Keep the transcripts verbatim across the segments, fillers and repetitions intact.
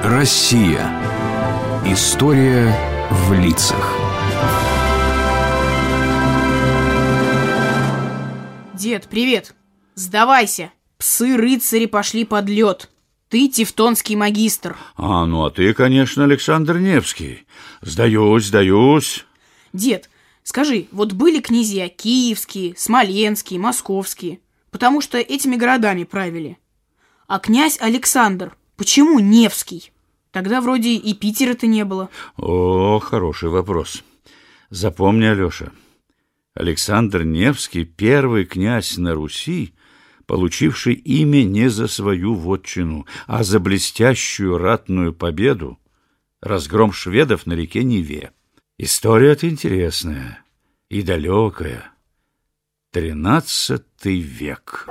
Россия. История в лицах. Дед, привет. Сдавайся. Псы-рыцари пошли под лед. Ты тевтонский магистр. А, ну а ты, конечно, Александр Невский. Сдаюсь, сдаюсь. Дед, скажи, вот были князья киевские, смоленские, московские, потому что этими городами правили. А князь Александр почему Невский? Тогда вроде и Питера-то не было. О, хороший вопрос. Запомни, Алеша, Александр Невский — первый князь на Руси, получивший имя не за свою вотчину, а за блестящую ратную победу, разгром шведов на реке Неве. История-то интересная и далекая. Тринадцатый век.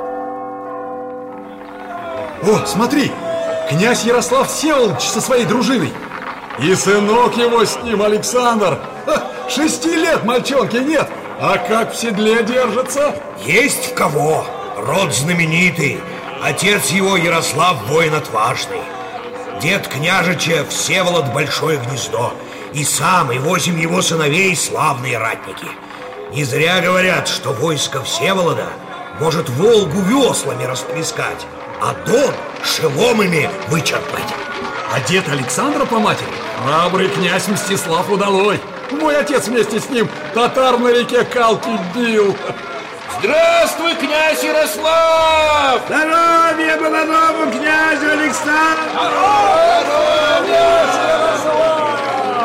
О, смотри! Князь Ярослав Всеволодович со своей дружиной. И сынок его с ним, Александр. Ха, шести лет мальчонки нет, а как в седле держится? Есть в кого. Род знаменитый. Отец его Ярослав воин отважный. Дед княжича Всеволод Большое Гнездо. И сам, и восемь его сыновей славные ратники. Не зря говорят, что войско Всеволода может Волгу веслами расплескать, а Дон шеломами вычерпать. А дед Александра по матери храбрый князь Мстислав Удалой. Мой отец вместе с ним татар на реке Калки бил. Здравствуй, князь Ярослав! Здоровья молодому князю Александру! Здоровья, Ярослав!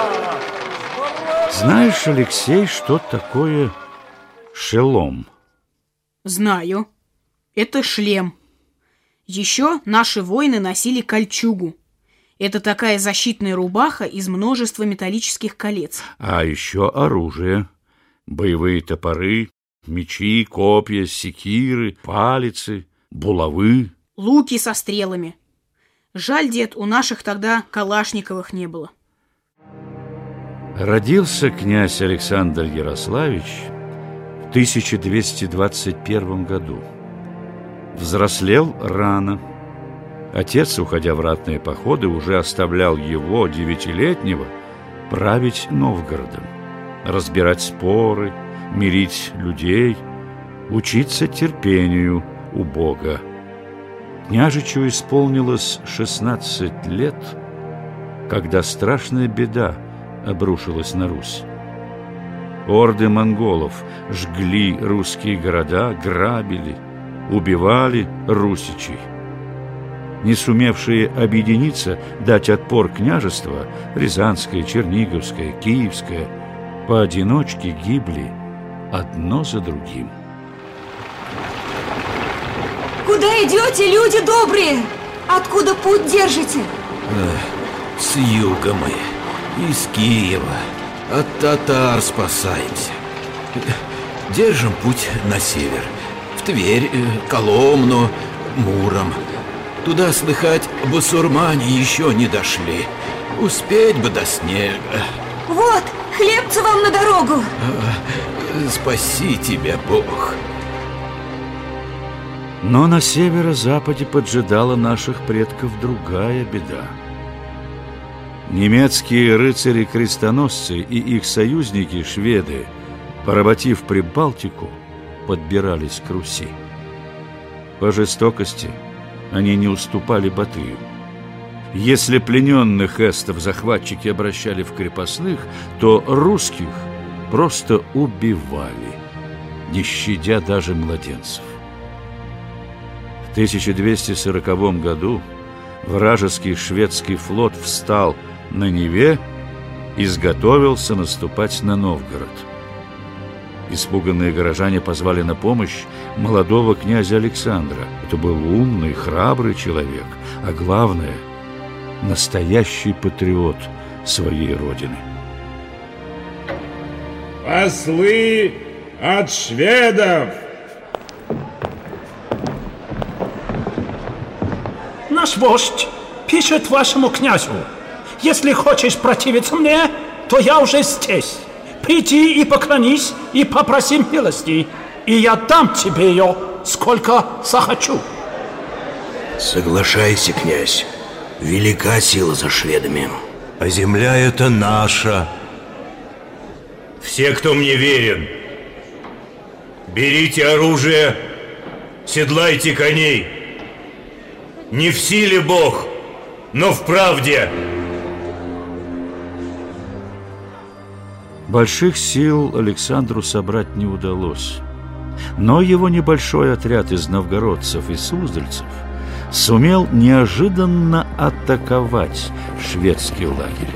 Знаешь, Алексей, что такое шелом? Знаю. Это шлем. Еще наши воины носили кольчугу. Это такая защитная рубаха из множества металлических колец. А еще оружие. Боевые топоры, мечи, копья, секиры, палицы, булавы. Луки со стрелами. Жаль, дед, у наших тогда калашниковых не было. Родился князь Александр Ярославич в тысяча двести двадцать первом году. Взрослел рано. Отец, уходя в ратные походы, уже оставлял его, девятилетнего, править Новгородом, разбирать споры, мирить людей, учиться терпению у Бога. Княжичу исполнилось шестнадцать лет, когда страшная беда обрушилась на Русь. Орды монголов жгли русские города, грабили, убивали русичей. Не сумевшие объединиться, дать отпор княжества, Рязанское, Черниговское, Киевское, поодиночке гибли одно за другим. Куда идете, люди добрые? Откуда путь держите? Эх, с юга мы, из Киева, от татар спасаемся. Держим путь на север, в Тверь, Коломну, Муром. Туда, слыхать, басурмане еще не дошли. Успеть бы до снега. Вот, хлебца вам на дорогу. А, спаси тебя, Бог. Но на северо-западе поджидала наших предков другая беда. Немецкие рыцари-крестоносцы и их союзники, шведы, поработив Прибалтику, подбирались к Руси. По жестокости они не уступали Батыю. Если плененных эстов захватчики обращали в крепостных, то русских просто убивали, не щадя даже младенцев. В тысяча двести сороковом году вражеский шведский флот встал на Неве и изготовился наступать на Новгород. Испуганные горожане позвали на помощь молодого князя Александра. Это был умный, храбрый человек, а главное — настоящий патриот своей родины. Послы от шведов! Наш вождь пишет вашему князю: если хочешь противиться мне, то я уже здесь. Приди и поклонись, и попроси милости, и я дам тебе ее, сколько захочу. Соглашайся, князь. Велика сила за шведами. А земля эта наша. Все, кто мне верен, берите оружие, седлайте коней. Не в силе Бог, но в правде. Больших сил Александру собрать не удалось, но его небольшой отряд из новгородцев и суздальцев сумел неожиданно атаковать шведский лагерь.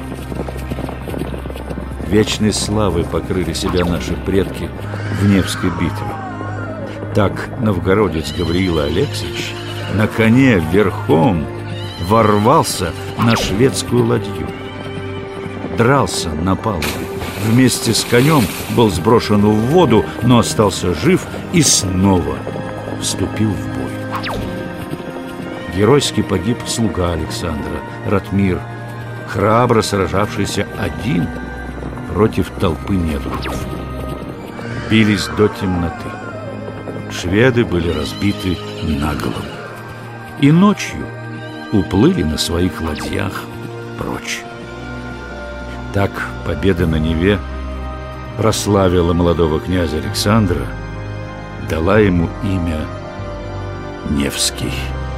Вечной славой покрыли себя наши предки в Невской битве. Так новгородец Гавриил Алексеевич на коне верхом ворвался на шведскую ладью. Дрался на палубе. Вместе с конем был сброшен в воду, но остался жив и снова вступил в бой. Геройски погиб слуга Александра, Ратмир, храбро сражавшийся один против толпы недругов. Бились до темноты. Шведы были разбиты наголову. И ночью уплыли на своих ладьях прочь. Так победа на Неве прославила молодого князя Александра, дала ему имя Невский.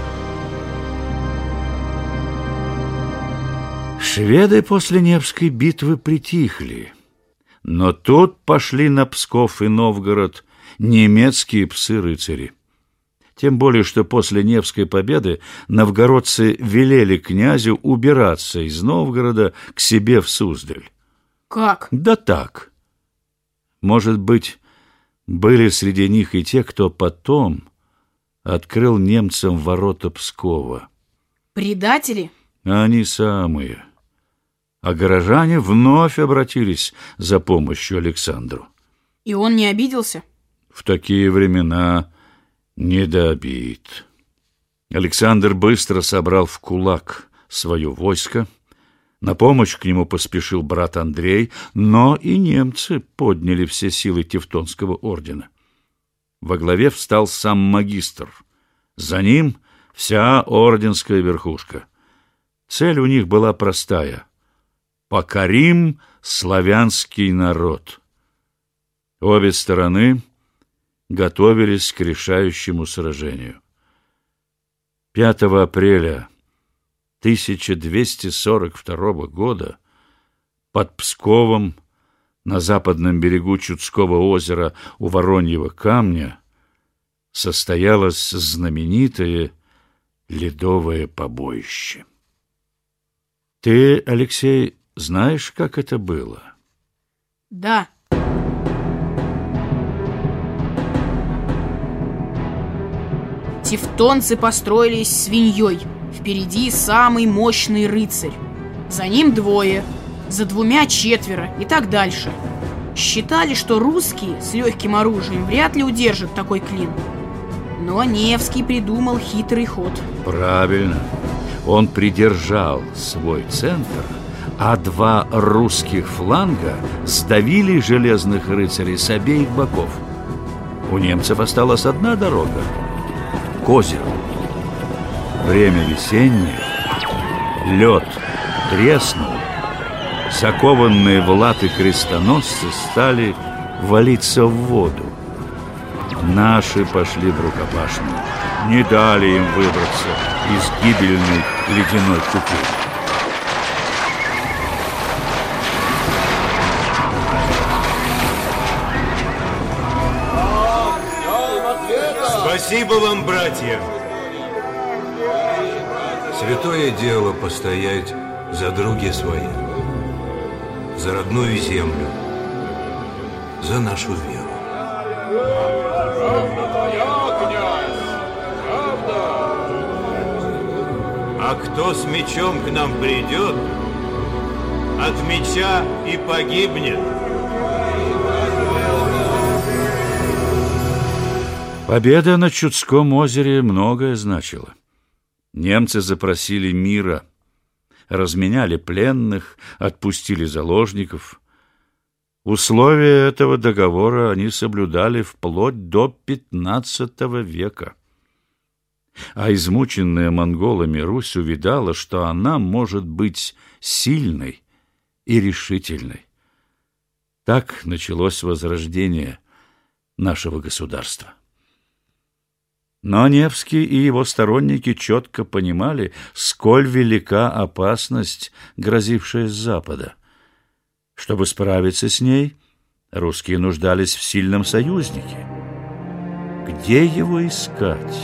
Шведы после Невской битвы притихли, но тут пошли на Псков и Новгород немецкие псы-рыцари. Тем более, что после Невской победы новгородцы велели князю убираться из Новгорода к себе в Суздаль. Как? Да так. Может быть, были среди них и те, кто потом открыл немцам ворота Пскова. Предатели? Они самые. А горожане вновь обратились за помощью Александру. И он не обиделся? В такие времена не до обид. Александр быстро собрал в кулак свое войско. На помощь к нему поспешил брат Андрей, но и немцы подняли все силы Тевтонского ордена. Во главе встал сам магистр. За ним вся орденская верхушка. Цель у них была простая — покорим славянский народ. Обе стороны готовились к решающему сражению. пятого апреля тысяча двести сорок второго года под Псковом на западном берегу Чудского озера у Вороньего камня состоялось знаменитое ледовое побоище. Ты, Алексей, знаешь, как это было? Да. Тевтонцы построились свиньей. Впереди самый мощный рыцарь. За ним двое, за двумя четверо и так дальше. Считали, что русские с легким оружием вряд ли удержат такой клин. Но Невский придумал хитрый ход. Правильно. Он придержал свой центр, а два русских фланга сдавили железных рыцарей с обеих боков. У немцев осталась одна дорога — к озеру. Время весеннее, лед треснул, закованные в латы крестоносцы стали валиться в воду. Наши пошли в рукопашную, не дали им выбраться из гибельной ледяной купели. Спасибо вам, братья. Святое дело постоять за други свои, за родную землю, за нашу веру. А кто с мечом к нам придет, от меча и погибнет. Победа на Чудском озере многое значила. Немцы запросили мира, разменяли пленных, отпустили заложников. Условия этого договора они соблюдали вплоть до пятнадцатого века. А измученная монголами Русь увидала, что она может быть сильной и решительной. Так началось возрождение нашего государства. Но Невский и его сторонники четко понимали, сколь велика опасность, грозившая с запада. Чтобы справиться с ней, русские нуждались в сильном союзнике. Где его искать?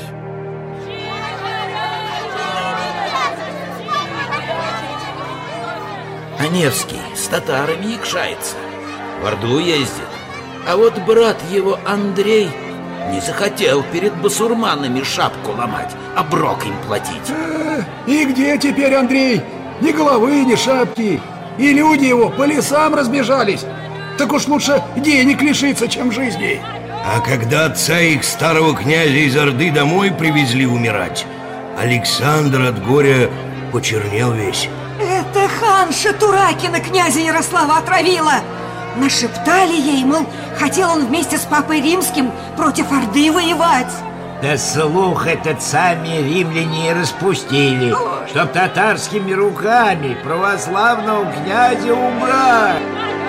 А Невский с татарами якшается, в Орду ездит. А вот брат его Андрей не захотел перед басурманами шапку ломать, а брок им платить. А, и где теперь Андрей? Ни головы, ни шапки. И люди его по лесам разбежались. Так уж лучше денег лишиться, чем жизни. А когда отца их, старого князя из Орды, домой привезли умирать, Александр от горя почернел весь. Это ханша Туракина князя Ярослава отравила. Нашептали ей, мол, хотел он вместе с папой римским против Орды воевать. Да слух этот сами римляне и распустили, чтоб татарскими руками православного князя убрать.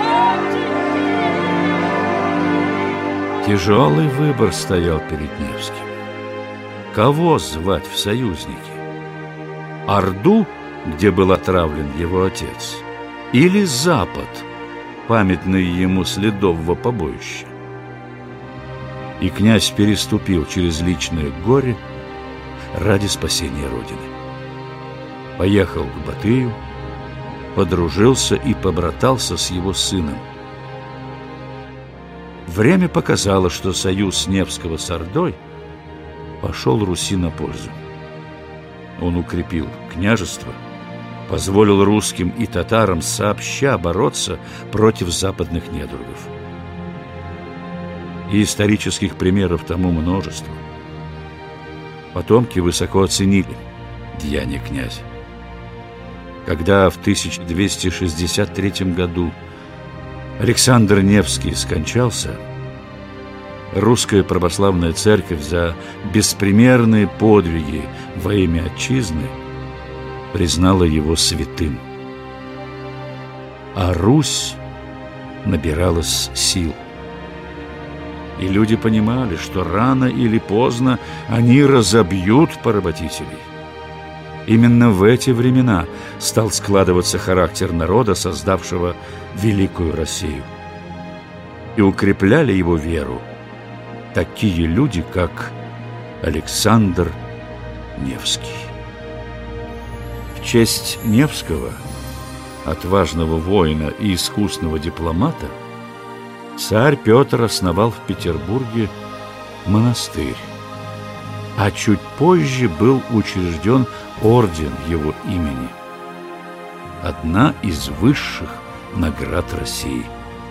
Тяжелый выбор стоял перед Невским. Кого звать в союзники? Орду, где был отравлен его отец, или Запад, памятный ему Следового побоища? И князь переступил через личное горе ради спасения Родины. Поехал к Батыю, подружился и побратался с его сыном. Время показало, что союз Невского с Ордой пошел Руси на пользу. Он укрепил княжество, позволил русским и татарам сообща бороться против западных недругов. И исторических примеров тому множество. Потомки высоко оценили деяния князя. Когда в тысяча двести шестьдесят третьем году Александр Невский скончался, русская православная церковь за беспримерные подвиги во имя отчизны признала его святым. А Русь набиралась сил. И люди понимали, что рано или поздно они разобьют поработителей. Именно в эти времена стал складываться характер народа, создавшего великую Россию. И укрепляли его веру такие люди, как Александр Невский. В честь Невского, отважного воина и искусного дипломата, царь Петр основал в Петербурге монастырь, а чуть позже был учрежден орден его имени, одна из высших наград России.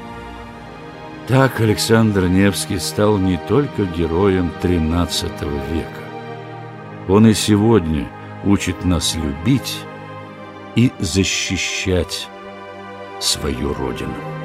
Так Александр Невский стал не только героем тринадцатого века. Он и сегодня учит нас любить и защищать свою родину.